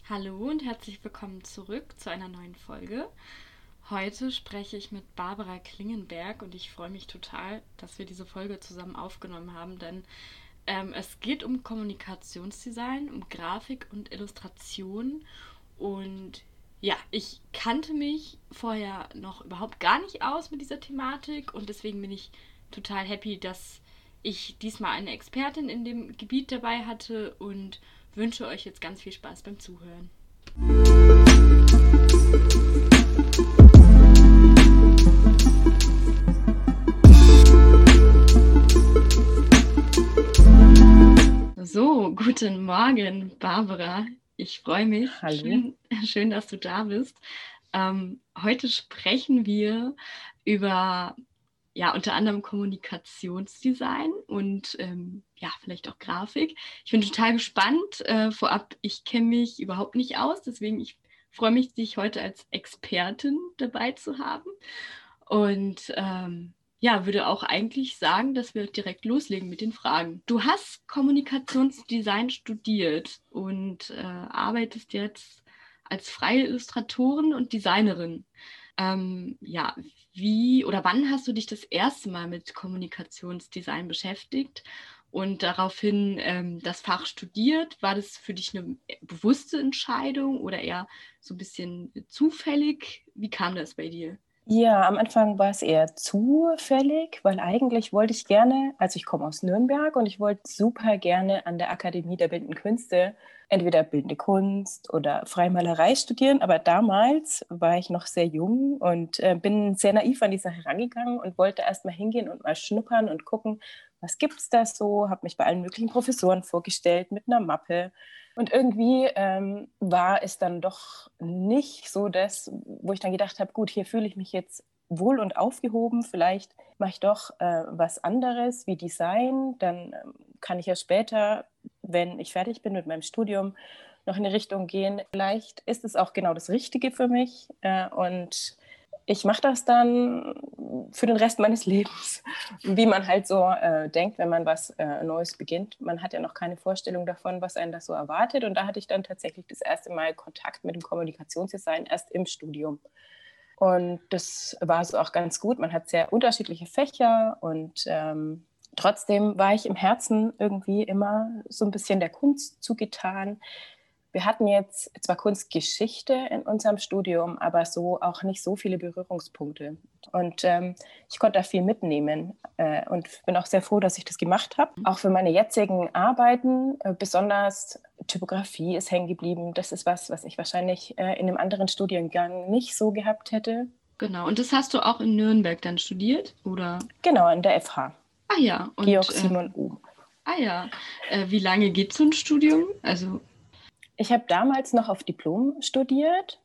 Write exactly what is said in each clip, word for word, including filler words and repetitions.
Hallo und herzlich willkommen zurück zu einer neuen Folge. Heute spreche ich mit Barbara Klingenberg und ich freue mich total, dass wir diese Folge zusammen aufgenommen haben, denn ähm, es geht um Kommunikationsdesign, um Grafik und Illustration und ja, ich kannte mich vorher noch überhaupt gar nicht aus mit dieser Thematik und deswegen bin ich total happy, dass ich diesmal eine Expertin in dem Gebiet dabei hatte und wünsche euch jetzt ganz viel Spaß beim Zuhören. So, guten Morgen, Barbara. Ich freue mich. Hallo. Schön, schön, dass du da bist. Ähm, heute sprechen wir über ja, unter anderem Kommunikationsdesign und ähm, ja, vielleicht auch Grafik. Ich bin total gespannt. Äh, vorab, ich kenne mich überhaupt nicht aus, deswegen ich freue mich, dich heute als Expertin dabei zu haben. Und ähm, ja, würde auch eigentlich sagen, dass wir direkt loslegen mit den Fragen. Du hast Kommunikationsdesign studiert und äh, arbeitest jetzt als freie Illustratorin und Designerin. Ähm, ja, wie oder wann hast du dich das erste Mal mit Kommunikationsdesign beschäftigt und daraufhin ähm, das Fach studiert? War das für dich eine bewusste Entscheidung oder eher so ein bisschen zufällig? Wie kam das bei dir? Ja, am Anfang war es eher zufällig, weil eigentlich wollte ich gerne, also ich komme aus Nürnberg und ich wollte super gerne an der Akademie der Bildenden Künste entweder Bildende Kunst oder Freimalerei studieren, aber damals war ich noch sehr jung und äh, bin sehr naiv an die Sache rangegangen und wollte erst mal hingehen und mal schnuppern und gucken, was gibt es da so, habe mich bei allen möglichen Professoren vorgestellt mit einer Mappe. Und irgendwie ähm, war es dann doch nicht so das, wo ich dann gedacht habe, gut, hier fühle ich mich jetzt wohl und aufgehoben, vielleicht mache ich doch äh, was anderes wie Design, dann ähm, kann ich ja später, wenn ich fertig bin mit meinem Studium, noch in eine Richtung gehen. Vielleicht ist es auch genau das Richtige für mich äh, und ich mache das dann für den Rest meines Lebens, wie man halt so äh, denkt, wenn man was äh, Neues beginnt. Man hat ja noch keine Vorstellung davon, was einen das so erwartet. Und da hatte ich dann tatsächlich das erste Mal Kontakt mit dem Kommunikationsdesign erst im Studium. Und das war so auch ganz gut. Man hat sehr unterschiedliche Fächer und ähm, trotzdem war ich im Herzen irgendwie immer so ein bisschen der Kunst zugetan. Wir hatten jetzt zwar Kunstgeschichte in unserem Studium, aber so auch nicht so viele Berührungspunkte. Und ähm, ich konnte da viel mitnehmen äh, und bin auch sehr froh, dass ich das gemacht habe. Auch für meine jetzigen Arbeiten, äh, besonders Typografie ist hängen geblieben. Das ist was, was ich wahrscheinlich äh, in einem anderen Studiengang nicht so gehabt hätte. Genau, und das hast du auch in Nürnberg dann studiert, oder? Genau, an der F H. Ah ja, und Georg Simon ähm, Ohm. ah ja, äh, wie lange geht so ein Studium? Also, Ich habe damals noch auf Diplom studiert.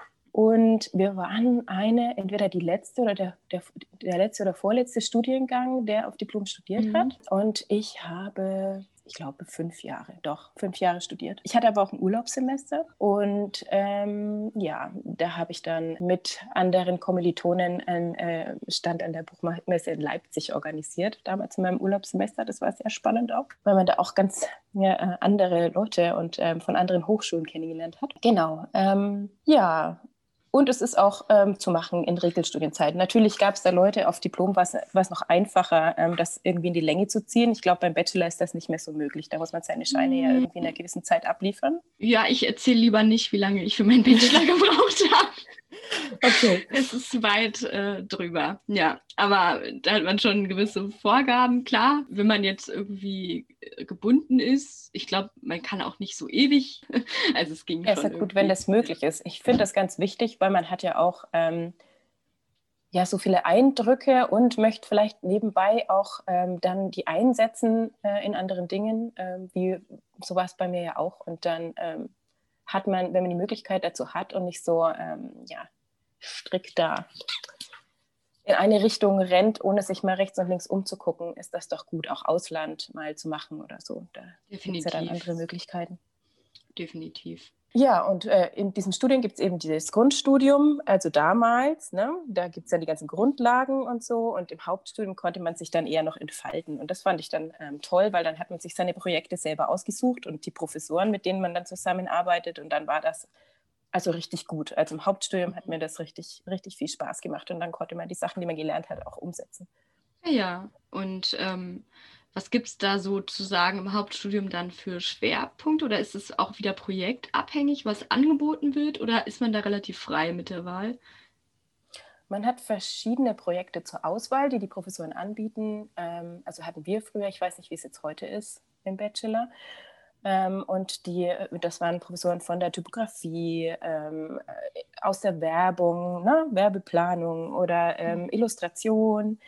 Und wir waren eine, entweder die letzte oder der, der, der letzte oder vorletzte Studiengang, der auf Diplom studiert mhm. hat. Und ich habe, ich glaube, fünf Jahre, doch, fünf Jahre studiert. Ich hatte aber auch ein Urlaubssemester. Und ähm, ja, da habe ich dann mit anderen Kommilitonen einen äh, Stand an der Buchmesse in Leipzig organisiert, damals in meinem Urlaubssemester. Das war sehr spannend auch, weil man da auch ganz ja, äh, andere Leute und ähm, von anderen Hochschulen kennengelernt hat. Genau, ähm, ja. Und es ist auch ähm, zu machen in Regelstudienzeiten. Natürlich gab es da Leute auf Diplom, war es noch einfacher, ähm, das irgendwie in die Länge zu ziehen. Ich glaube, beim Bachelor ist das nicht mehr so möglich. Da muss man seine Scheine ja irgendwie in einer gewissen Zeit abliefern. Ja, ich erzähle lieber nicht, wie lange ich für meinen Bachelor gebraucht habe. Okay. Es ist weit äh, drüber. Ja, aber da hat man schon gewisse Vorgaben. Klar, wenn man jetzt irgendwie äh, gebunden ist, ich glaube, man kann auch nicht so ewig. Also es ging Ja, ist ja schon gut, wenn irgendwie. das möglich ist. Ich finde das ganz wichtig, weil man hat ja auch ähm, ja, so viele Eindrücke und möchte vielleicht nebenbei auch ähm, dann die einsetzen äh, in anderen Dingen, ähm, wie so war es bei mir ja auch. Und dann ähm, hat man, wenn man die Möglichkeit dazu hat und nicht so ähm, ja, strikt da in eine Richtung rennt, ohne sich mal rechts und links umzugucken, ist das doch gut, auch Ausland mal zu machen oder so. Da gibt es ja dann Definitiv. andere Möglichkeiten. Definitiv. Ja, und äh, in diesem Studium gibt es eben dieses Grundstudium, also damals, ne, da gibt es dann die ganzen Grundlagen und so. Und im Hauptstudium konnte man sich dann eher noch entfalten. Und das fand ich dann ähm, toll, weil dann hat man sich seine Projekte selber ausgesucht und die Professoren, mit denen man dann zusammenarbeitet. Und dann war das also richtig gut. Also im Hauptstudium hat mir das richtig, richtig viel Spaß gemacht. Und dann konnte man die Sachen, die man gelernt hat, auch umsetzen. Ja, und ähm, was gibt es da sozusagen im Hauptstudium dann für Schwerpunkte oder ist es auch wieder projektabhängig, was angeboten wird oder ist man da relativ frei mit der Wahl? Man hat verschiedene Projekte zur Auswahl, die die Professoren anbieten. Ähm, also hatten wir früher, ich weiß nicht, wie es jetzt heute ist im Bachelor. Ähm, und die, das waren Professoren von der Typografie, ähm, aus der Werbung, ne? Werbeplanung oder ähm, Illustration.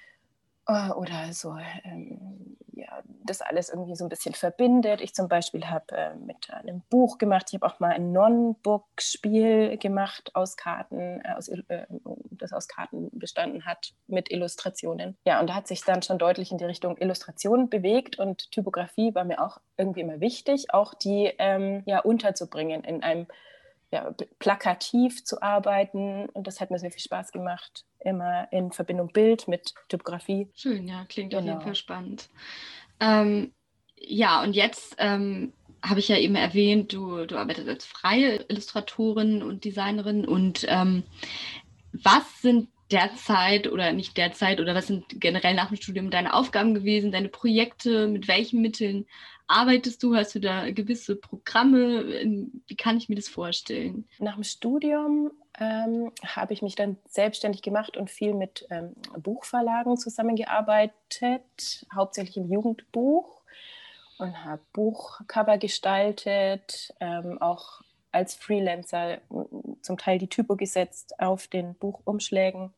Oder so, ähm, ja, das alles irgendwie so ein bisschen verbindet. Ich zum Beispiel habe äh, mit einem Buch gemacht, ich habe auch mal ein Non-Book-Spiel gemacht aus Karten, äh, aus, äh, das aus Karten bestanden hat mit Illustrationen. Ja, und da hat sich dann schon deutlich in die Richtung Illustration bewegt und Typografie war mir auch irgendwie immer wichtig, auch die ähm, ja, unterzubringen in einem ja, plakativ zu arbeiten und das hat mir sehr viel Spaß gemacht, immer in Verbindung Bild mit Typografie. Schön, ja, klingt auf jeden Fall Genau. spannend. Ähm, ja, und jetzt ähm, habe ich ja eben erwähnt, du, du arbeitest als freie Illustratorin und Designerin und ähm, was sind derzeit oder nicht derzeit oder was sind generell nach dem Studium deine Aufgaben gewesen, deine Projekte, mit welchen Mitteln arbeitest du? Hast du da gewisse Programme? Wie kann ich mir das vorstellen? Nach dem Studium ähm, habe ich mich dann selbstständig gemacht und viel mit ähm, Buchverlagen zusammengearbeitet, hauptsächlich im Jugendbuch und habe Buchcover gestaltet, ähm, auch als Freelancer zum Teil die Typo gesetzt auf den Buchumschlägen,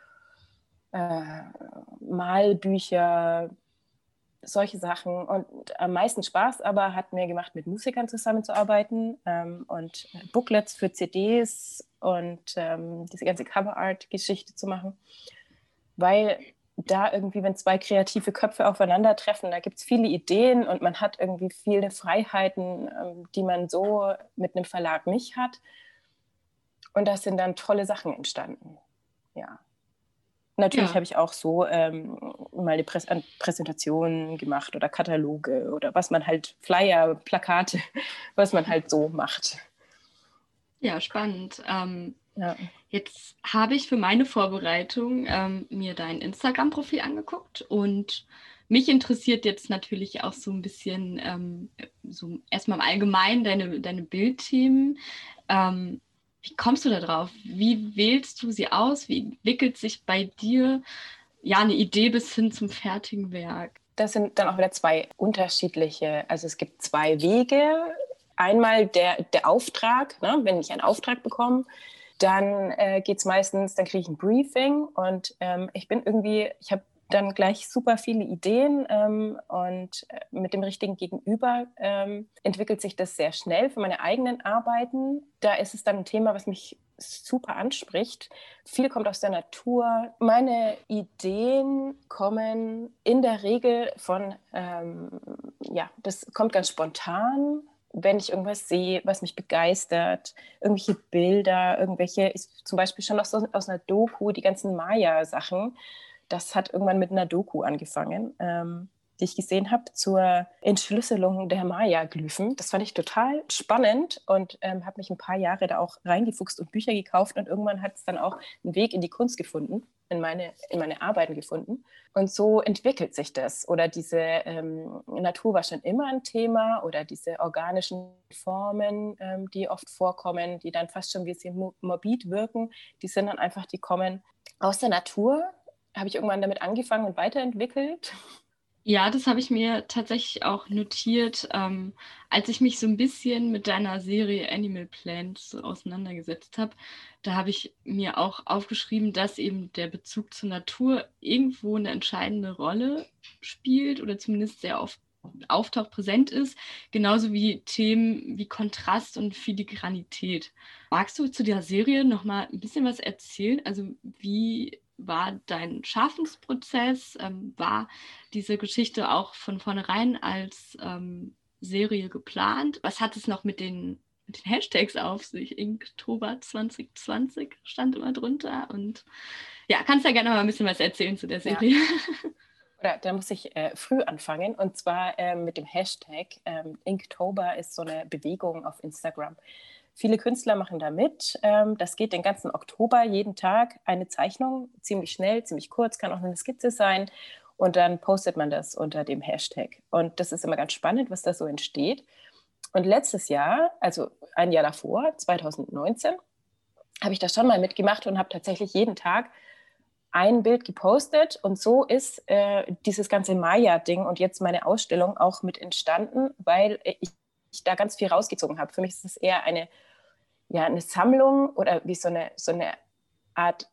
äh, Malbücher, solche Sachen. Und am meisten Spaß aber hat mir gemacht, mit Musikern zusammenzuarbeiten ähm, und Booklets für C Ds und ähm, diese ganze Cover-Art-Geschichte zu machen. Weil da irgendwie, wenn zwei kreative Köpfe aufeinandertreffen, da gibt es viele Ideen und man hat irgendwie viele Freiheiten, ähm, die man so mit einem Verlag nicht hat. Und da sind dann tolle Sachen entstanden. Ja. Natürlich Ja. habe ich auch so ähm, mal eine Prä Präsentation gemacht oder Kataloge oder was man halt, Flyer, Plakate, was man halt so macht. Ja, spannend. Ähm, Ja. jetzt habe ich für meine Vorbereitung ähm, mir dein Instagram-Profil angeguckt und mich interessiert jetzt natürlich auch so ein bisschen, ähm, so erstmal im Allgemeinen deine, deine Bildthemen. Ähm, wie kommst du da drauf? Wie wählst du sie aus? Wie entwickelt sich bei dir ja eine Idee bis hin zum fertigen Werk? Das sind dann auch wieder zwei unterschiedliche, also es gibt zwei Wege. Einmal der, der Auftrag, ne? Wenn ich einen Auftrag bekomme, dann äh, geht es meistens, dann kriege ich ein Briefing und ähm, ich bin irgendwie, ich habe dann gleich super viele Ideen ähm, und äh, mit dem richtigen Gegenüber ähm, entwickelt sich das sehr schnell für meine eigenen Arbeiten. Da ist es dann ein Thema, was mich super anspricht. Viel kommt aus der Natur. Meine Ideen kommen in der Regel von, ähm, ja, das kommt ganz spontan, wenn ich irgendwas sehe, was mich begeistert, irgendwelche Bilder, irgendwelche, ist zum Beispiel schon aus, aus einer Doku, die ganzen Maya-Sachen, das hat irgendwann mit einer Doku angefangen, ähm, die ich gesehen habe zur Entschlüsselung der Maya-Glyphen. Das fand ich total spannend und ähm, habe mich ein paar Jahre da auch reingefuchst und Bücher gekauft und irgendwann hat es dann auch einen Weg in die Kunst gefunden, in meine, in meine Arbeiten gefunden. Und so entwickelt sich das. Oder diese ähm, Natur war schon immer ein Thema oder diese organischen Formen, ähm, die oft vorkommen, die dann fast schon ein bisschen morbid wirken, die sind dann einfach, die kommen aus der Natur. Habe ich irgendwann damit angefangen und weiterentwickelt. Ja, das habe ich mir tatsächlich auch notiert, ähm, als ich mich so ein bisschen mit deiner Serie Animal Planet so auseinandergesetzt habe. Da habe ich mir auch aufgeschrieben, dass eben der Bezug zur Natur irgendwo eine entscheidende Rolle spielt oder zumindest sehr oft auftaucht, präsent ist, genauso wie Themen wie Kontrast und Filigranität. Magst du zu der Serie noch mal ein bisschen was erzählen? Also wie war dein Schaffensprozess? Ähm, war diese Geschichte auch von vornherein als ähm, Serie geplant? Was hat es noch mit den mit den Hashtags auf sich? Inktober zwanzig zwanzig stand immer drunter. Und ja, kannst ja gerne mal ein bisschen was erzählen zu der Serie. Ja. Oder da muss ich äh, früh anfangen, und zwar äh, mit dem Hashtag. Ähm, Inktober ist so eine Bewegung auf Instagram. Viele Künstler machen da mit. Ähm, das geht den ganzen Oktober, jeden Tag eine Zeichnung, ziemlich schnell, ziemlich kurz, kann auch eine Skizze sein. Und dann postet man das unter dem Hashtag. Und das ist immer ganz spannend, was da so entsteht. Und letztes Jahr, also ein Jahr davor, zwanzig neunzehn, habe ich das schon mal mitgemacht und habe tatsächlich jeden Tag ein Bild gepostet, und so ist äh, dieses ganze Maya-Ding und jetzt meine Ausstellung auch mit entstanden, weil ich, ich da ganz viel rausgezogen habe. Für mich ist es eher eine, ja, eine Sammlung oder wie so eine, so eine Art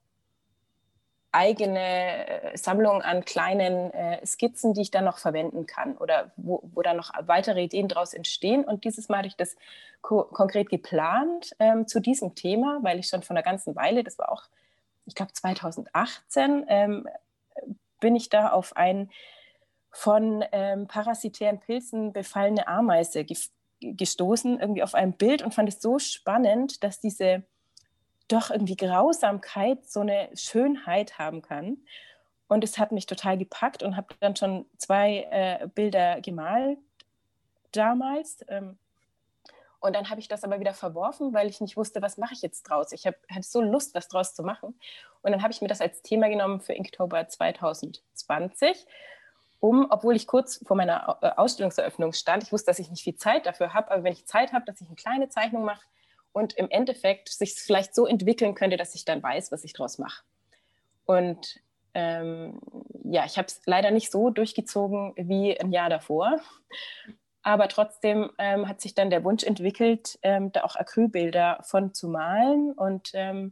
eigene Sammlung an kleinen äh, Skizzen, die ich dann noch verwenden kann oder wo, wo dann noch weitere Ideen daraus entstehen. Und dieses Mal hatte ich das ko- konkret geplant ähm, zu diesem Thema, weil ich schon vor einer ganzen Weile, das war auch, ich glaube zwanzig achtzehn, ähm, bin ich da auf ein von ähm, parasitären Pilzen befallene Ameise ge- gestoßen, irgendwie auf ein Bild, und fand es so spannend, dass diese doch irgendwie Grausamkeit so eine Schönheit haben kann. Und es hat mich total gepackt und habe dann schon zwei äh, Bilder gemalt damals. Ähm, und dann habe ich das aber wieder verworfen, weil ich nicht wusste, was mache ich jetzt draus. Ich hab, hatte so Lust, was draus zu machen. Und dann habe ich mir das als Thema genommen für Inktober zwanzig zwanzig, um, obwohl ich kurz vor meiner Ausstellungseröffnung stand, ich wusste, dass ich nicht viel Zeit dafür habe, aber wenn ich Zeit habe, dass ich eine kleine Zeichnung mache und im Endeffekt sich es vielleicht so entwickeln könnte, dass ich dann weiß, was ich draus mache. Und ähm, ja, ich habe es leider nicht so durchgezogen wie ein Jahr davor. Aber trotzdem ähm, hat sich dann der Wunsch entwickelt, ähm, da auch Acrylbilder von zu malen und ähm,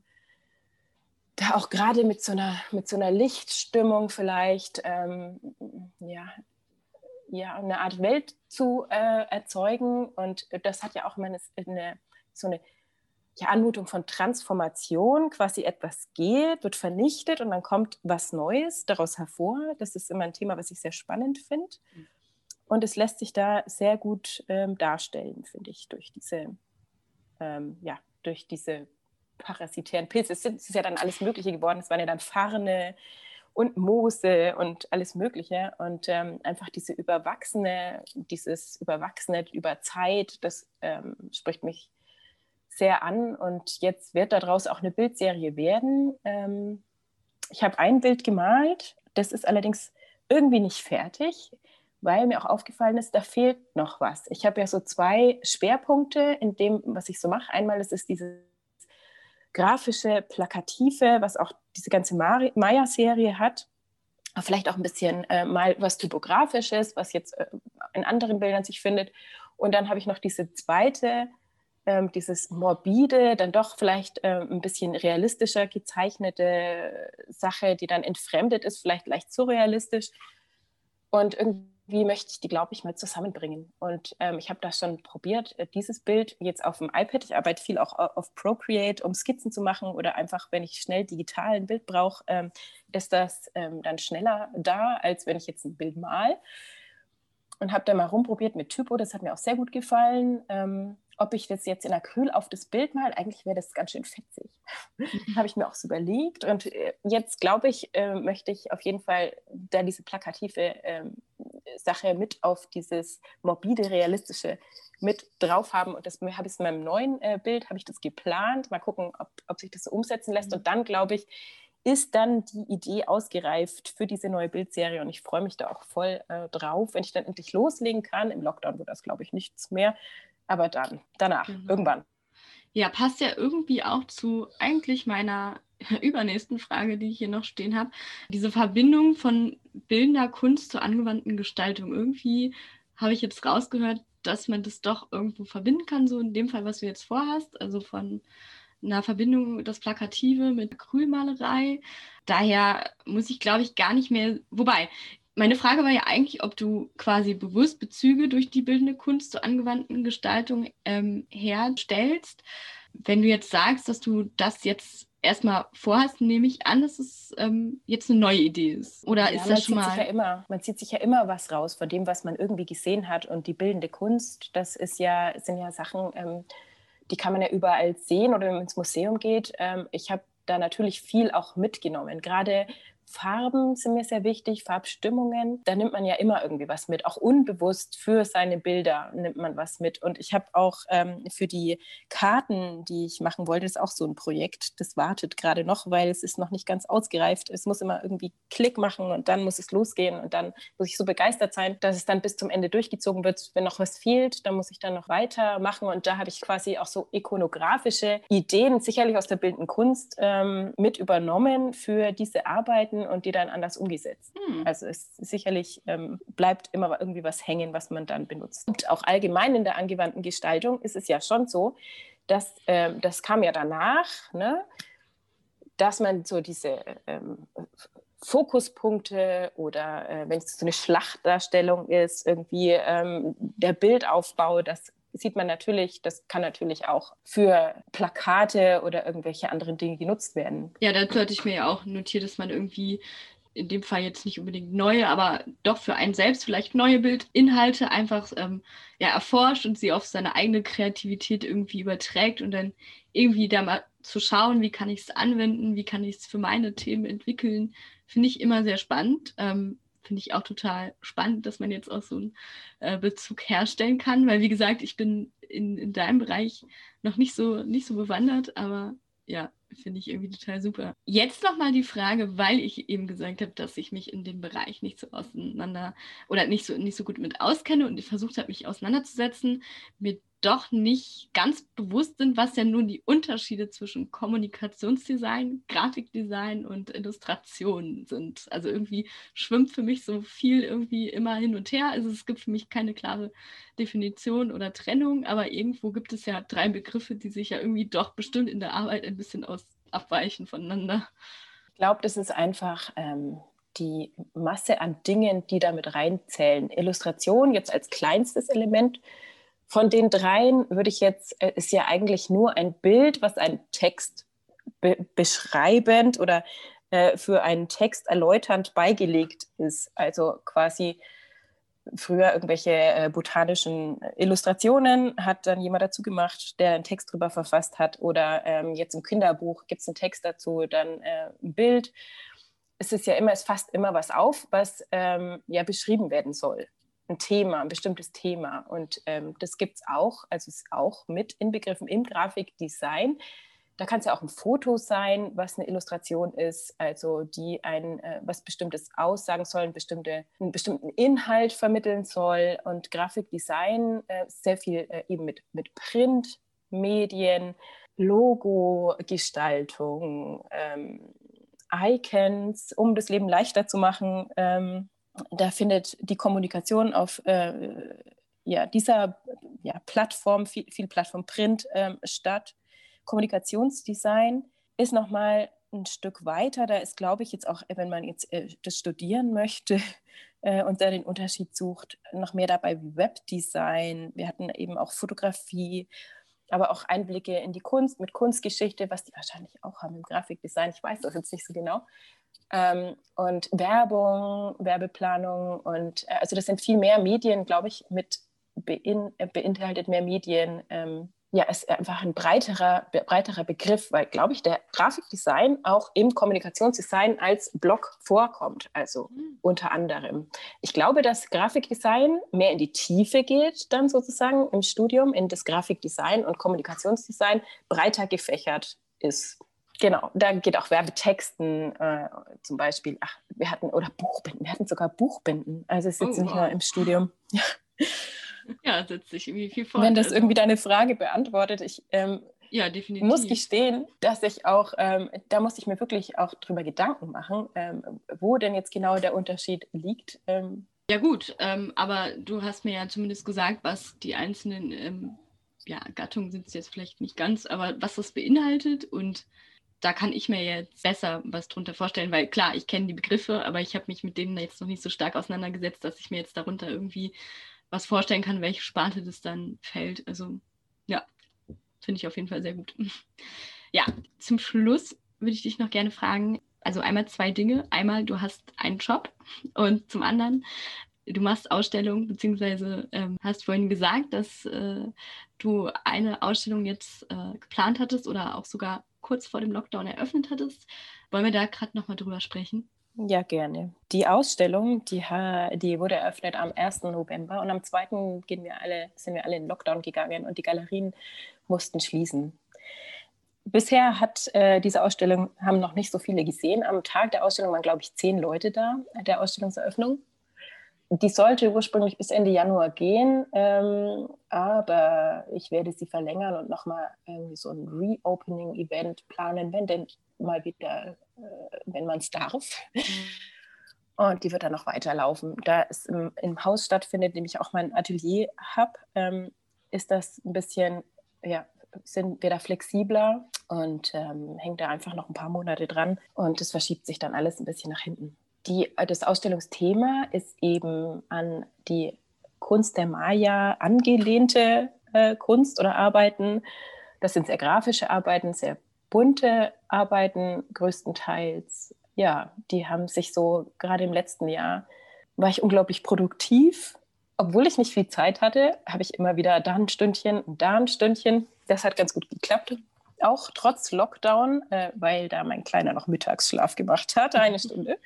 da auch gerade mit so einer, mit so einer Lichtstimmung vielleicht ähm, ja, ja, eine Art Welt zu äh, erzeugen. Und das hat ja auch immer eine, eine, so eine ja, Anmutung von Transformation. Quasi etwas geht, wird vernichtet und dann kommt was Neues daraus hervor. Das ist immer ein Thema, was ich sehr spannend finde. Und es lässt sich da sehr gut ähm, darstellen, finde ich, durch diese, ähm, ja, durch diese parasitären Pilze. Es ist ja dann alles Mögliche geworden. Es waren ja dann Farne und Moose und alles Mögliche. Und ähm, einfach diese Überwachsene, dieses Überwachsene über Zeit, das ähm, spricht mich sehr an. Und jetzt wird daraus auch eine Bildserie werden. Ähm, ich habe ein Bild gemalt, das ist allerdings irgendwie nicht fertig, weil mir auch aufgefallen ist, da fehlt noch was. Ich habe ja so zwei Schwerpunkte in dem, was ich so mache. Einmal ist es dieses grafische, plakative, was auch diese ganze Maya-Serie hat. Vielleicht auch ein bisschen äh, mal was typografisches, was jetzt äh, in anderen Bildern sich findet. Und dann habe ich noch diese zweite, ähm, dieses morbide, dann doch vielleicht ähm, ein bisschen realistischer gezeichnete Sache, die dann entfremdet ist, vielleicht leicht surrealistisch. Und irgendwie möchte ich die, glaube ich, mal zusammenbringen. Und ähm, ich habe das schon probiert, äh, dieses Bild jetzt auf dem iPad. Ich arbeite viel auch auf Procreate, um Skizzen zu machen oder einfach, wenn ich schnell digital ein Bild brauche, ähm, ist das ähm, dann schneller da, als wenn ich jetzt ein Bild mal. Und habe da mal rumprobiert mit Typo, das hat mir auch sehr gut gefallen. Ähm, ob ich das jetzt in Acryl auf das Bild mal, eigentlich wäre das ganz schön fetzig. Habe ich mir auch so überlegt. Und äh, jetzt, glaube ich, äh, möchte ich auf jeden Fall da diese plakative äh, Sache mit auf dieses morbide, realistische mit drauf haben. Und das habe ich in meinem neuen äh, Bild, habe ich das geplant. Mal gucken, ob, ob sich das so umsetzen lässt. Und dann, glaube ich, ist dann die Idee ausgereift für diese neue Bildserie. Und ich freue mich da auch voll äh, drauf, wenn ich dann endlich loslegen kann. Im Lockdown wird das, glaube ich, nichts mehr. Aber dann, danach, genau. Irgendwann. Ja, passt ja irgendwie auch zu eigentlich meiner übernächsten Frage, die ich hier noch stehen habe. Diese Verbindung von bildender Kunst zur angewandten Gestaltung. Irgendwie habe ich jetzt rausgehört, dass man das doch irgendwo verbinden kann, so in dem Fall, was du jetzt vorhast. Also von einer Verbindung, das Plakative mit Acrylmalerei. Daher muss ich, glaube ich, gar nicht mehr, wobei, meine Frage war ja eigentlich, ob du quasi bewusst Bezüge durch die bildende Kunst zur angewandten Gestaltung ähm, herstellst. Wenn du jetzt sagst, dass du das jetzt erstmal vorhast, nehme ich an, dass es ähm, jetzt eine neue Idee ist. Oder ja, ist das schon man mal... Sich ja immer, man zieht sich ja immer was raus von dem, was man irgendwie gesehen hat. Und die bildende Kunst, das ist ja, sind ja Sachen, ähm, die kann man ja überall sehen oder wenn man ins Museum geht. Ähm, ich habe da natürlich viel auch mitgenommen. Gerade Farben sind mir sehr wichtig, Farbstimmungen. Da nimmt man ja immer irgendwie was mit. Auch unbewusst für seine Bilder nimmt man was mit. Und ich habe auch ähm, für die Karten, die ich machen wollte, ist auch so ein Projekt. Das wartet gerade noch, weil es ist noch nicht ganz ausgereift. Es muss immer irgendwie Klick machen und dann muss es losgehen. Und dann muss ich so begeistert sein, dass es dann bis zum Ende durchgezogen wird. Wenn noch was fehlt, dann muss ich dann noch weitermachen. Und da habe ich quasi auch so ikonografische Ideen, sicherlich aus der bildenden Kunst, ähm, mit übernommen für diese Arbeiten und die dann anders umgesetzt. Hm. Also es sicherlich ähm, bleibt immer irgendwie was hängen, was man dann benutzt. Und auch allgemein in der angewandten Gestaltung ist es ja schon so, dass ähm, das kam ja danach, ne, dass man so diese ähm, Fokuspunkte oder äh, wenn es so eine Schlachtdarstellung ist, irgendwie ähm, der Bildaufbau, das sieht man natürlich, das kann natürlich auch für Plakate oder irgendwelche anderen Dinge genutzt werden. Ja, dazu hatte ich mir ja auch notiert, dass man irgendwie in dem Fall jetzt nicht unbedingt neue, aber doch für einen selbst vielleicht neue Bildinhalte einfach ähm, ja, erforscht und sie auf seine eigene Kreativität irgendwie überträgt und dann irgendwie da mal zu schauen, wie kann ich es anwenden, wie kann ich es für meine Themen entwickeln, finde ich immer sehr spannend. Ähm, finde ich auch total spannend, dass man jetzt auch so einen äh, Bezug herstellen kann, weil wie gesagt, ich bin in, in deinem Bereich noch nicht so, nicht so bewandert, aber ja, finde ich irgendwie total super. Jetzt nochmal die Frage, weil ich eben gesagt habe, dass ich mich in dem Bereich nicht so auseinander oder nicht so, nicht so gut mit auskenne und versucht habe, mich auseinanderzusetzen, mir doch nicht ganz bewusst sind, was ja nun die Unterschiede zwischen Kommunikationsdesign, Grafikdesign und Illustration sind. Also irgendwie schwimmt für mich so viel irgendwie immer hin und her. Also es gibt für mich keine klare Definition oder Trennung, aber irgendwo gibt es ja drei Begriffe, die sich ja irgendwie doch bestimmt in der Arbeit ein bisschen aus abweichen voneinander. Ich glaube, das ist einfach ähm, die Masse an Dingen, die damit reinzählen. Illustration jetzt als kleinstes Element von den dreien würde ich jetzt, äh, ist ja eigentlich nur ein Bild, was einen Text be- beschreibend oder äh, für einen Text erläuternd beigelegt ist. Also quasi früher irgendwelche äh, botanischen Illustrationen hat dann jemand dazu gemacht, der einen Text drüber verfasst hat. Oder ähm, jetzt im Kinderbuch gibt es einen Text dazu, dann äh, ein Bild. Es ist ja immer, es fasst immer was auf, was ähm, ja beschrieben werden soll. Ein Thema, ein bestimmtes Thema. Und ähm, das gibt es auch, also ist auch mit inbegriffen im Grafikdesign. Da kann es ja auch ein Foto sein, was eine Illustration ist, also die ein äh, was Bestimmtes aussagen soll, ein bestimmte, einen bestimmten Inhalt vermitteln soll. Und Grafikdesign äh, sehr viel äh, eben mit, mit Printmedien, Logo-Gestaltung, ähm, Icons, um das Leben leichter zu machen. Ähm, da findet die Kommunikation auf äh, ja, dieser ja, Plattform, viel, viel Plattform Print ähm, statt. Kommunikationsdesign ist nochmal ein Stück weiter. Da ist, glaube ich, jetzt auch, wenn man jetzt äh, das studieren möchte äh, und da den Unterschied sucht, noch mehr dabei wie Webdesign. Wir hatten eben auch Fotografie, aber auch Einblicke in die Kunst mit Kunstgeschichte, was die wahrscheinlich auch haben im Grafikdesign. Ich weiß das jetzt nicht so genau. Ähm, und Werbung, Werbeplanung und äh, also das sind viel mehr Medien, glaube ich, mit bein, äh, beinhaltet mehr Medien. Ähm, ja, ist einfach ein breiterer, be- breiterer Begriff, weil, glaube ich, der Grafikdesign auch im Kommunikationsdesign als Block vorkommt, also mhm. unter anderem. Ich glaube, dass Grafikdesign mehr in die Tiefe geht, dann sozusagen im Studium, in das Grafikdesign und Kommunikationsdesign breiter gefächert ist. Genau, da geht auch Werbetexten äh, zum Beispiel. Ach, wir hatten, oder Buchbinden, wir hatten sogar Buchbinden. Also es ist jetzt oh, nicht wow. nur im Studium. Ja, setzt sich irgendwie viel fort. Wenn das also irgendwie deine Frage beantwortet, ich ähm, ja, definitiv. muss gestehen, dass ich auch, ähm, da musste ich mir wirklich auch drüber Gedanken machen, ähm, wo denn jetzt genau der Unterschied liegt. Ähm. Ja gut, ähm, aber du hast mir ja zumindest gesagt, was die einzelnen ähm, ja, Gattungen sind es jetzt vielleicht nicht ganz, aber was das beinhaltet und da kann ich mir jetzt besser was drunter vorstellen, weil klar, ich kenne die Begriffe, aber ich habe mich mit denen jetzt noch nicht so stark auseinandergesetzt, dass ich mir jetzt darunter irgendwie was vorstellen kann, welche Sparte das dann fällt. Also ja, finde ich auf jeden Fall sehr gut. Ja, zum Schluss würde ich dich noch gerne fragen, also einmal zwei Dinge. Einmal, du hast einen Job und zum anderen, du machst Ausstellungen, beziehungsweise ähm, hast vorhin gesagt, dass äh, du eine Ausstellung jetzt äh, geplant hattest oder auch sogar kurz vor dem Lockdown eröffnet hattest. Wollen wir da gerade nochmal drüber sprechen? Ja, gerne. Die Ausstellung, die, die wurde eröffnet am ersten November und am zweiten gehen wir alle, sind wir alle in Lockdown gegangen und die Galerien mussten schließen. Bisher hat äh, diese Ausstellung, haben noch nicht so viele gesehen. Am Tag der Ausstellung waren, glaube ich, zehn Leute da, der Ausstellungseröffnung. Die sollte ursprünglich bis Ende Januar gehen, ähm, aber ich werde sie verlängern und nochmal irgendwie so ein Reopening-Event planen, wenn denn mal wieder, äh, wenn man es darf. Und die wird dann noch weiterlaufen. Da es im, im Haus stattfindet, in dem ich auch mein Atelier habe, ähm, ist das ein bisschen, ja, sind wir da flexibler und ähm, hängt da einfach noch ein paar Monate dran und das verschiebt sich dann alles ein bisschen nach hinten. Die, das Ausstellungsthema ist eben an die Kunst der Maya angelehnte äh, Kunst oder Arbeiten. Das sind sehr grafische Arbeiten, sehr bunte Arbeiten größtenteils. Ja, die haben sich so, gerade im letzten Jahr war ich unglaublich produktiv. Obwohl ich nicht viel Zeit hatte, habe ich immer wieder da ein Stündchen und da ein Stündchen. Das hat ganz gut geklappt. Auch trotz Lockdown, äh, weil da mein Kleiner noch Mittagsschlaf gemacht hat, eine Stunde.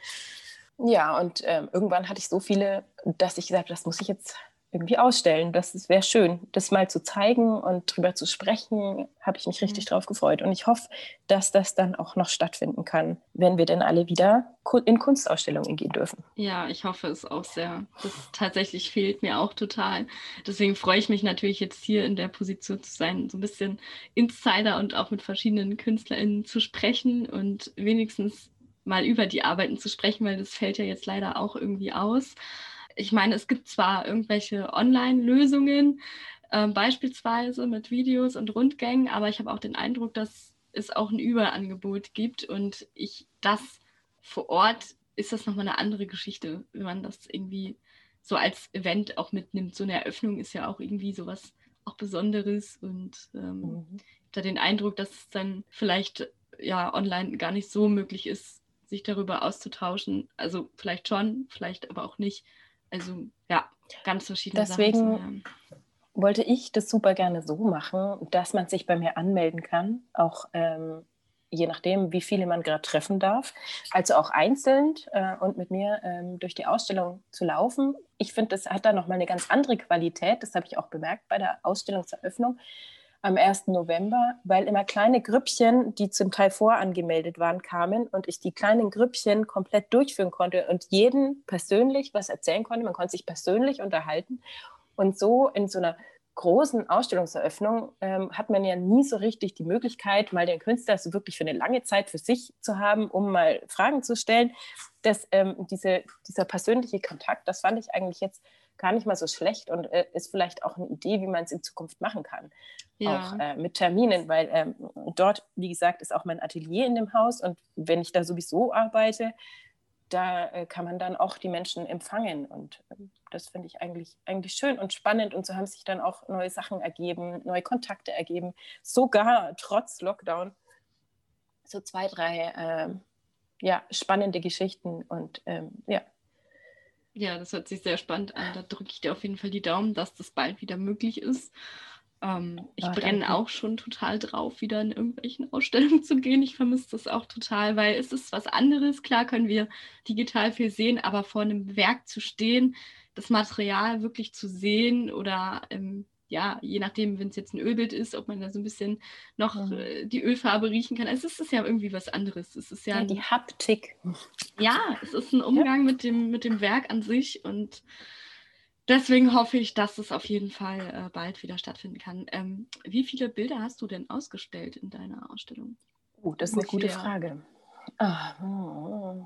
Ja, und ähm, irgendwann hatte ich so viele, dass ich gesagt habe, das muss ich jetzt irgendwie ausstellen. Das wäre schön, das mal zu zeigen und drüber zu sprechen, habe ich mich richtig Mhm. drauf gefreut. Und ich hoffe, dass das dann auch noch stattfinden kann, wenn wir denn alle wieder in Kunstausstellungen gehen dürfen. Ja, ich hoffe es auch sehr. Das tatsächlich fehlt mir auch total. Deswegen freue ich mich natürlich jetzt hier in der Position zu sein, so ein bisschen Insider und auch mit verschiedenen KünstlerInnen zu sprechen und wenigstens mal über die Arbeiten zu sprechen, weil das fällt ja jetzt leider auch irgendwie aus. Ich meine, es gibt zwar irgendwelche Online-Lösungen, äh, beispielsweise mit Videos und Rundgängen, aber ich habe auch den Eindruck, dass es auch ein Überangebot gibt und ich das vor Ort ist das nochmal eine andere Geschichte, wenn man das irgendwie so als Event auch mitnimmt. So eine Eröffnung ist ja auch irgendwie sowas auch Besonderes und ähm, Mhm. da den Eindruck, dass es dann vielleicht ja online gar nicht so möglich ist, sich darüber auszutauschen. Also vielleicht schon, vielleicht aber auch nicht. Also ja, ganz verschiedene Sachen zu Deswegen hören. wollte ich das super gerne so machen, dass man sich bei mir anmelden kann, auch ähm, je nachdem, wie viele man gerade treffen darf. Also auch einzeln äh, und mit mir ähm, durch die Ausstellung zu laufen. Ich finde, das hat da nochmal eine ganz andere Qualität. Das habe ich auch bemerkt bei der Ausstellungseröffnung am ersten November, weil immer kleine Grüppchen, die zum Teil vorangemeldet waren, kamen und ich die kleinen Grüppchen komplett durchführen konnte und jeden persönlich was erzählen konnte. Man konnte sich persönlich unterhalten. Und so in so einer großen Ausstellungseröffnung ähm, hat man ja nie so richtig die Möglichkeit, mal den Künstler so wirklich für eine lange Zeit für sich zu haben, um mal Fragen zu stellen. Das, ähm, diese, dieser persönliche Kontakt, das fand ich eigentlich jetzt gar nicht mal so schlecht und äh, ist vielleicht auch eine Idee, wie man es in Zukunft machen kann. Auch Ja, äh, mit Terminen, weil ähm, dort, wie gesagt, ist auch mein Atelier in dem Haus und wenn ich da sowieso arbeite, da äh, kann man dann auch die Menschen empfangen und äh, das finde ich eigentlich, eigentlich schön und spannend und so haben sich dann auch neue Sachen ergeben, neue Kontakte ergeben, sogar trotz Lockdown so zwei, drei äh, ja, spannende Geschichten und ähm, ja. ja, das hört sich sehr spannend an. Da drücke ich dir auf jeden Fall die Daumen, dass das bald wieder möglich ist. Ähm, ich Oh, brenne danke. auch schon total drauf, wieder in irgendwelchen Ausstellungen zu gehen. Ich vermisse das auch total, weil es ist was anderes. Klar können wir digital viel sehen, aber vor einem Werk zu stehen, das Material wirklich zu sehen oder ähm, ja, je nachdem, wenn es jetzt ein Ölbild ist, ob man da so ein bisschen noch Mhm. äh, die Ölfarbe riechen kann. Also es ist ja irgendwie was anderes. Es ist ja Ja, die ein, Haptik. ja, es ist ein Ja. Umgang mit dem, mit dem Werk an sich und deswegen hoffe ich, dass es auf jeden Fall äh, bald wieder stattfinden kann. Ähm, wie viele Bilder hast du denn ausgestellt in deiner Ausstellung? Uh, das ist eine gute Ungefähr. Frage. Ah, hm,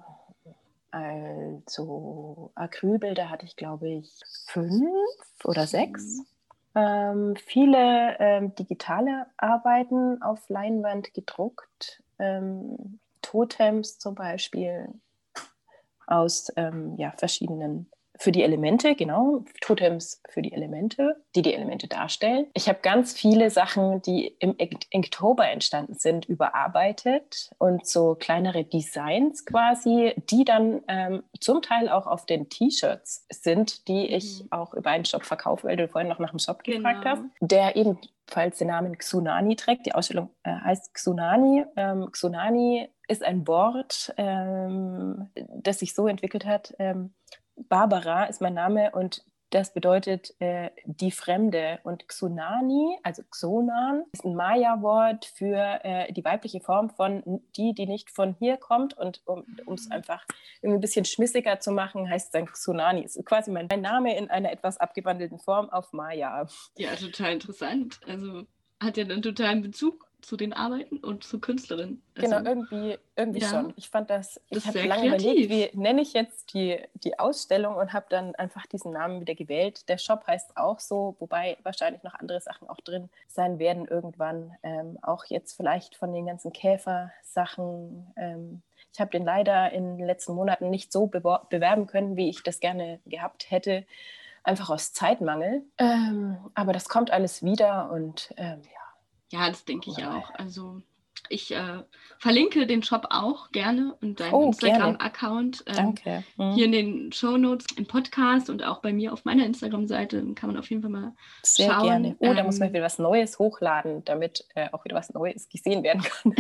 also Acrylbilder hatte ich, glaube ich, fünf oder sechs. Mhm. Ähm, viele ähm, digitale Arbeiten auf Leinwand gedruckt. Ähm, Totems zum Beispiel aus ähm, ja, verschiedenen für die Elemente, genau, Totems für die Elemente, die die Elemente darstellen. Ich habe ganz viele Sachen, die im Inktober entstanden sind, überarbeitet und so kleinere Designs quasi, die dann ähm, zum Teil auch auf den T-Shirts sind, die ich Mhm. auch über einen Shop verkaufe, weil du vorhin noch nach dem Shop gefragt Genau. hast, der ebenfalls den Namen Xunani trägt. Die Ausstellung äh, heißt Xunani. Ähm, Xunani ist ein Wort, ähm, das sich so entwickelt hat. Ähm, Barbara ist mein Name und das bedeutet äh, die Fremde. Und Xunani, also Xonan, ist ein Maya-Wort für äh, die weibliche Form von die, die nicht von hier kommt. Und um es einfach irgendwie ein bisschen schmissiger zu machen, heißt es dann Xunani. Es ist quasi mein Name in einer etwas abgewandelten Form auf Maya. Ja, total interessant. Also hat ja dann totalen Bezug zu den Arbeiten und zur Künstlerin. Genau, Also, irgendwie, irgendwie ja, schon. Ich fand das, das ich ist habe sehr lange überlegt, kreativ. wie nenne ich jetzt die, die Ausstellung und habe dann einfach diesen Namen wieder gewählt. Der Shop heißt auch so, wobei wahrscheinlich noch andere Sachen auch drin sein werden irgendwann. Ähm, auch jetzt vielleicht von den ganzen Käfersachen. Ähm, ich habe den leider in den letzten Monaten nicht so bewor- bewerben können, wie ich das gerne gehabt hätte. Einfach aus Zeitmangel. Ähm, aber das kommt alles wieder und ähm, ja. Ja, das denke ich auch. Also ich äh, verlinke den Shop auch gerne und deinen Oh, gerne. Instagram-Account ähm, Danke. hier Hm. in den Shownotes im Podcast und auch bei mir auf meiner Instagram-Seite. Kann man auf jeden Fall mal Sehr gerne. schauen. Oh, da muss man Ähm, wieder was Neues hochladen, damit äh, auch wieder was Neues gesehen werden kann.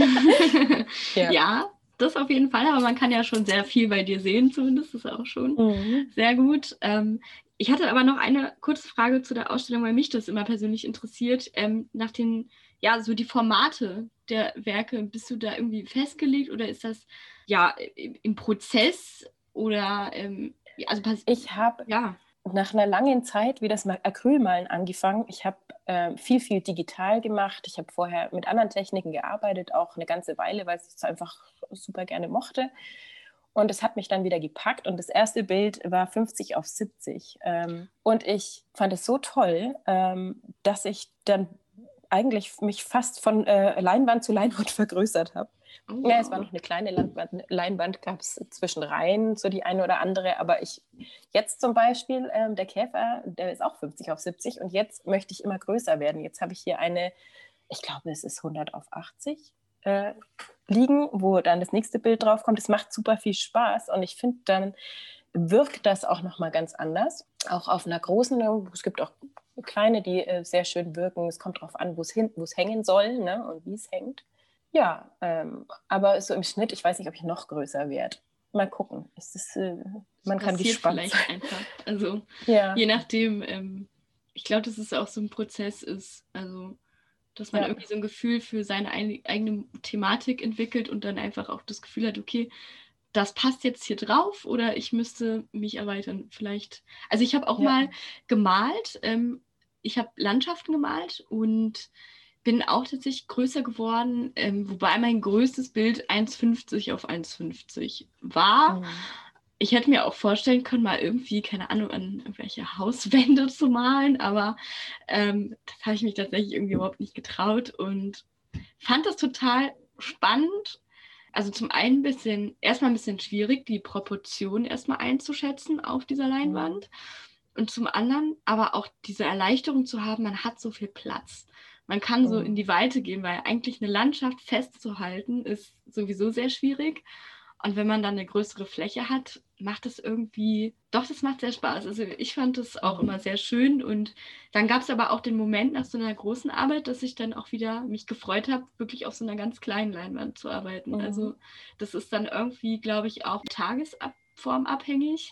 Ja. ja, das auf jeden Fall, aber man kann ja schon sehr viel bei dir sehen, zumindest. Das ist auch schon Mhm. sehr gut. Ähm, ich hatte aber noch eine kurze Frage zu der Ausstellung, weil mich das immer persönlich interessiert. Ähm, nach den, ja, so die Formate der Werke, bist du da irgendwie festgelegt oder ist das ja im, im Prozess oder ähm, also Ich habe ja. nach einer langen Zeit wie das Acrylmalen angefangen. Ich habe äh, viel, viel digital gemacht. Ich habe vorher mit anderen Techniken gearbeitet, auch eine ganze Weile, weil ich es einfach super gerne mochte. Und es hat mich dann wieder gepackt und das erste Bild war fünfzig auf siebzig. Ähm, und ich fand es so toll, ähm, dass ich dann eigentlich mich fast von äh, Leinwand zu Leinwand vergrößert habe. Oh, Ja, es war wow. noch eine kleine Leinwand, Leinwand gab es zwischen Reihen, so die eine oder andere, aber ich, jetzt zum Beispiel, ähm, der Käfer, der ist auch fünfzig auf siebzig und jetzt möchte ich immer größer werden. Jetzt habe ich hier eine, ich glaube, es ist hundert auf achtzig äh, liegen, wo dann das nächste Bild drauf kommt. Es macht super viel Spaß und ich finde, dann wirkt das auch nochmal ganz anders. Auch auf einer großen, es gibt auch kleine, die äh, sehr schön wirken. Es kommt darauf an, wo es hängen soll, ne, und wie es hängt. Ja, ähm, aber so im Schnitt, ich weiß nicht, ob ich noch größer werde. Mal gucken. Es ist, äh, Es man kann passiert gespannt sein. vielleicht einfach. Also Ja, je nachdem, ähm, ich glaube, dass es auch so ein Prozess ist. Also dass man ja, irgendwie so ein Gefühl für seine eigene Thematik entwickelt und dann einfach auch das Gefühl hat, okay, das passt jetzt hier drauf oder ich müsste mich erweitern. Vielleicht. Also ich habe auch ja. mal gemalt. Ähm, ich habe Landschaften gemalt und bin auch tatsächlich größer geworden, ähm, wobei mein größtes Bild eins Komma fünfzig auf eins Komma fünfzig war. Mhm. Ich hätte mir auch vorstellen können, mal irgendwie, keine Ahnung, an irgendwelche Hauswände zu malen, aber ähm, das habe ich mich tatsächlich irgendwie überhaupt nicht getraut und fand das total spannend. Also zum einen ein bisschen, erstmal ein bisschen schwierig, die Proportionen erstmal einzuschätzen auf dieser Mhm. Leinwand. Und zum anderen aber auch diese Erleichterung zu haben, man hat so viel Platz. Man kann so in Mhm. die Weite gehen, weil eigentlich eine Landschaft festzuhalten ist sowieso sehr schwierig. Und wenn man dann eine größere Fläche hat, macht es irgendwie, doch, das macht sehr Spaß. Also ich fand das auch immer Mhm. sehr schön. Und dann gab es aber auch den Moment nach so einer großen Arbeit, dass ich dann auch wieder mich gefreut habe, wirklich auf so einer ganz kleinen Leinwand zu arbeiten. Mhm. Also das ist dann irgendwie, glaube ich, auch tagesformabhängig.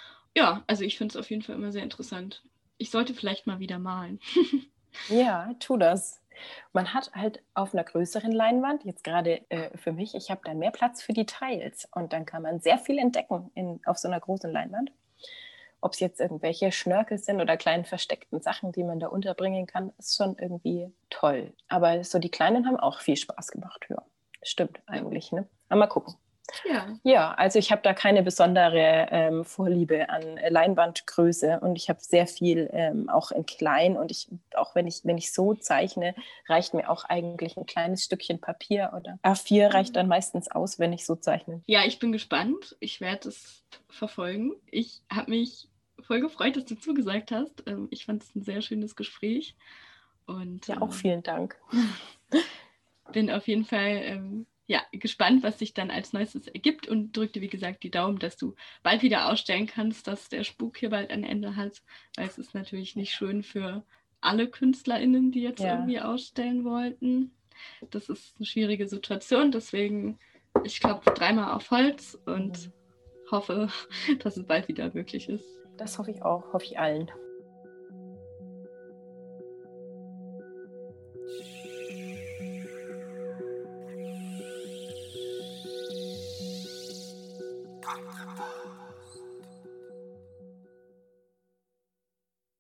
Ja, also ich finde es auf jeden Fall immer sehr interessant. Ich sollte vielleicht mal wieder malen. Ja, tu das. Man hat halt auf einer größeren Leinwand, jetzt gerade äh, für mich, ich habe dann mehr Platz für Details und dann kann man sehr viel entdecken in, auf so einer großen Leinwand. Ob es jetzt irgendwelche Schnörkel sind oder kleinen versteckten Sachen, die man da unterbringen kann, ist schon irgendwie toll. Aber so die Kleinen haben auch viel Spaß gemacht. Ja, stimmt Ja. eigentlich. Ne? Aber mal gucken. Ja. Ja, also ich habe da keine besondere ähm, Vorliebe an Leinwandgröße und ich habe sehr viel ähm, auch in klein und ich auch wenn ich wenn ich so zeichne, reicht mir auch eigentlich ein kleines Stückchen Papier oder A vier reicht dann meistens aus, wenn ich so zeichne. Ja, ich bin gespannt. Ich werde es verfolgen. Ich habe mich voll gefreut, dass du zugesagt hast. Ähm, ich fand es ein sehr schönes Gespräch und Ja, auch äh, vielen Dank. bin auf jeden Fall ähm, ja, gespannt, was sich dann als nächstes ergibt und drücke dir, wie gesagt, die Daumen, dass du bald wieder ausstellen kannst, dass der Spuk hier bald ein Ende hat, weil es ist natürlich nicht schön für alle KünstlerInnen, die jetzt Ja. irgendwie ausstellen wollten. Das ist eine schwierige Situation, deswegen, ich klopfe dreimal auf Holz und Mhm. hoffe, dass es bald wieder möglich ist. Das hoffe ich auch, hoffe ich allen. Country boy.